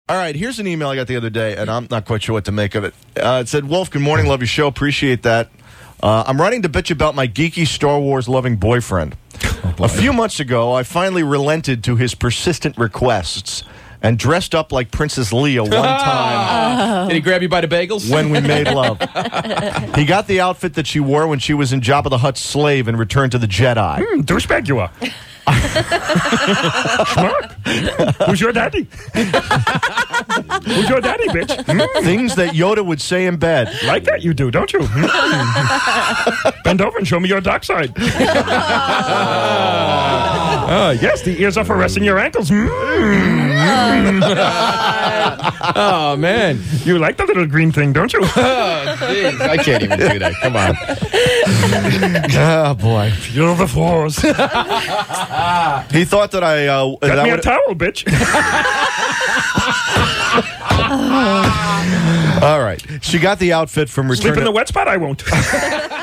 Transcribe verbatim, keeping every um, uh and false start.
All right, here's an email I got the other day, and I'm not quite sure what to make of it. Uh, it said, Wolf, good morning, love your show, appreciate that. Uh, I'm writing to bitch about my geeky Star Wars loving boyfriend. Oh, boy. A few months ago, I finally relented to his persistent requests and dressed up like Princess Leia one time. Oh. Did he grab you by the bagels? When we made love. He got the outfit that she wore when she was in Jabba the Hutt's slave and Returned to the Jedi. Hmm, douchebag you are. Schmuck. Who's your daddy? Who's your daddy, bitch? Hmm? Things that Yoda would say in bed. Like that you do, don't you? Hmm? Bend over and show me your dark side. Uh, yes, the ears are for resting your ankles. Mm. Oh, man. You like the little green thing, don't you? Oh, jeez. I can't even do that. Come on. Oh, boy. Feel the force. He thought that I... Uh, Got that me a would... towel, bitch. All right. She got the outfit from Return Sleep in to... the wet spot? I won't.